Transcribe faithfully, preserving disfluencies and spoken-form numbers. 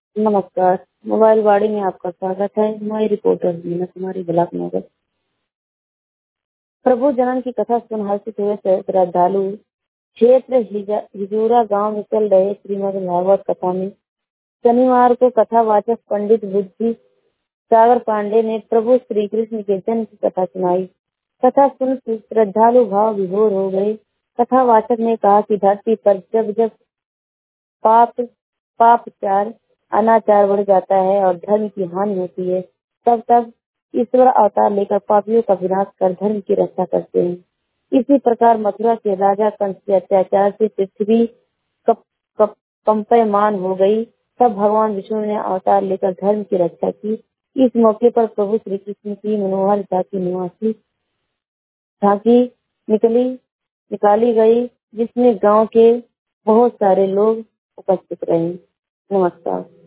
नमस्कार। मोबाइल वाड़ी में आपका स्वागत है। मैं रिपोर्टर मीना कुमारी ब्लॉक नगर। प्रभु जनन की कथा सुन हर्षित हुए श्रद्धालु क्षेत्र हिजा- हिजूरा गांव में चल रहे श्रीमद् भागवत कथा में शनिवार को कथावाचक पंडित बुद्धि सागर पांडे ने प्रभु श्री कृष्ण के जन्म की कथा सुनाई। कथा सुन श्रद्धालु भाव विभोर हो गए। कथावाचक ने कहा कि धरती पर जब जब पाप पापचार अनाचार बढ़ जाता है और धर्म की हानि होती है, तब तब ईश्वर अवतार लेकर पापियों का विनाश कर धर्म की रक्षा करते हैं। इसी प्रकार मथुरा के राजा कंस के अत्याचार से पृथ्वी कप, कप, कंपयमान हो गई। तब भगवान विष्णु ने अवतार लेकर धर्म की रक्षा की। इस मौके पर प्रभु श्री कृष्ण की मनोहर झांकी निवासी झांकी निकली निकाली गई, जिसमें गांव के बहुत सारे लोग उपस्थित रहे। नमस्कार।